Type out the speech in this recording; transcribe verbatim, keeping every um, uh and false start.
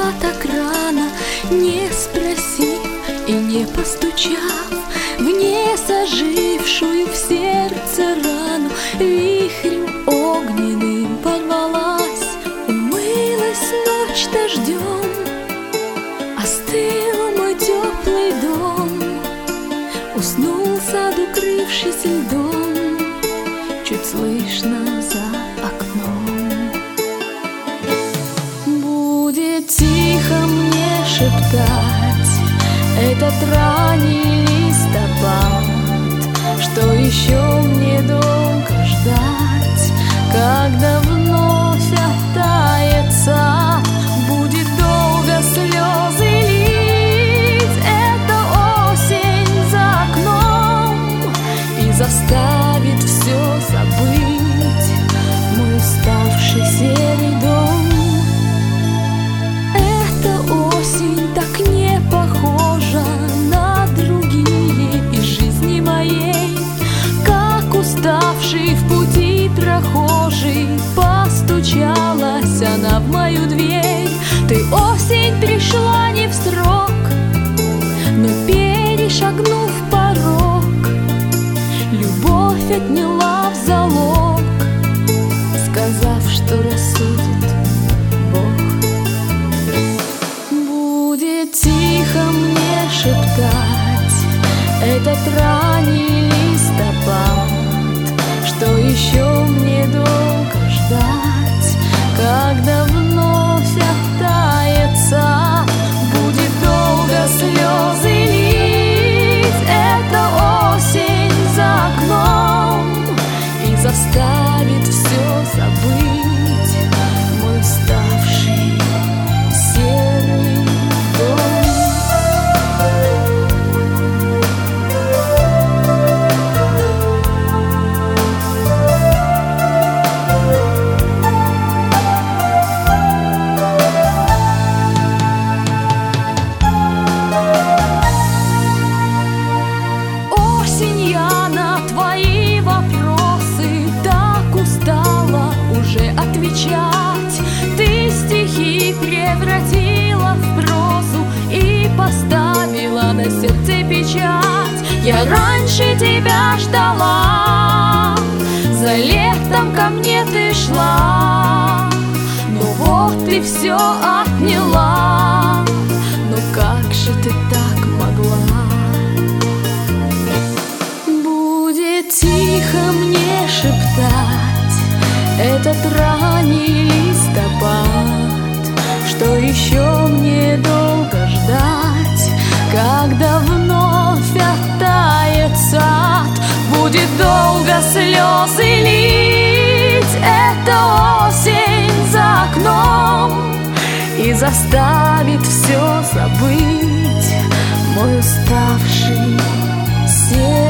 пришла так рано, не спросив и не постучав в не зажившую в сердце рану. Вихрем огненным порвалась, умылась ночь дождем, остыл мой теплый дом, уснул сад, укрывшись льдом, чуть слышно за окном. Будет тихо мне шептать этот ранний листопад, что еще мне долго ждать, когда вновь оттает сад. Будет долго слезы лить эта осень за окном и заставит все забыть мой уставший серый дом. Эта осень так не похожа на другие из жизни моей, как уставший в пути прохожий постучалась она в мою дверь. Ты, осень, пришла не в срок, но перешагнув порог, любовь отняла в залог, сказав, что рассудит Бог. Будет тихо мне шептать этот ранний листопад, что еще мне долго ждать, когда вновь оттает сад. Будет долго слезы лить эта осень за окном и заставит все забыть мой уставший серый дом. Осень, я на твои вопросы так устала уже отвечать. Ты стихи превратила в прозу и поставила на сердце печать. Я раньше тебя ждала, за летом ко мне ты шла, но вот ты все отняла. Ну как же ты так могла? Будет тихо мне шептать этот ранний листопад, что еще мне долго ждать, когда вновь оттает сад. Будет долго слезы лить эта осень за окном и заставит все забыть мой уставший сердце.